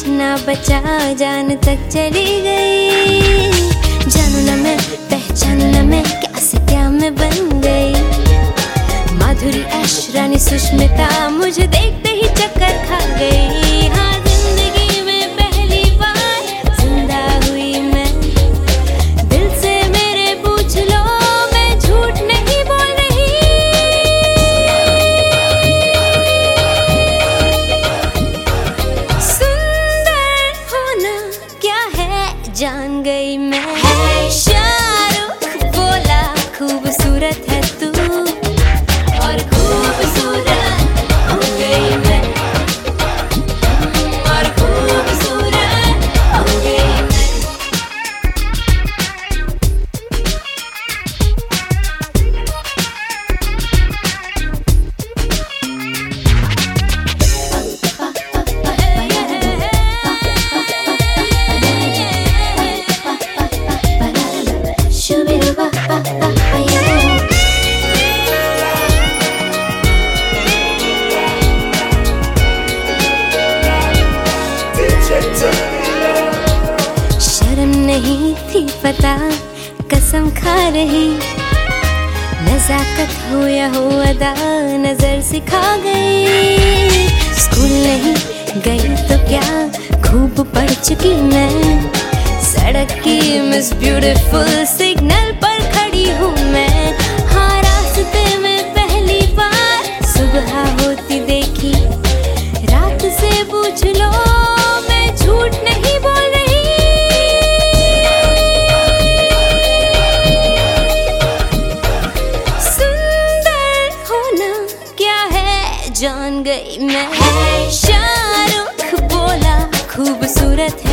कुछ ना बचा, जान तक चली गई। जानू ना मैं, पहचानू ना मैं, क्या से क्या मैं बन गई। माधुरी, ऐश, रानी, सुष्मिता मुझे देखते ही चक्कर खा गई। हाँ, जिंदगी में पहली बार जिंदा हुई मैं। दिल से मेरे पूछ लो, मैं झूठ नहीं बोल रही। सुंदर होना क्या है जान गई मैं। शाहरुख बोला खूबसूरत है तू, और खूबसूरत हो गई मैं, और खूबसूरत हो गई मैं। शर्म नहीं थी पता, कसम खा रही। नजाकत हो या हो अदा, नजर सिखा गई। स्कूल नहीं गई तो क्या, खूब पढ़ चुकी मैं। सड़क की मिस ब्यूटीफुल, सिग्नल पर खड़ी हूँ मैं। हाँ, रास्ते में पहली बार सुबह होती देखी। रात से पूछ लो, मैं झूठ नहीं बोल रही। सुंदर होना क्या है जान गई मैं। शाहरुख बोला खूबसूरत है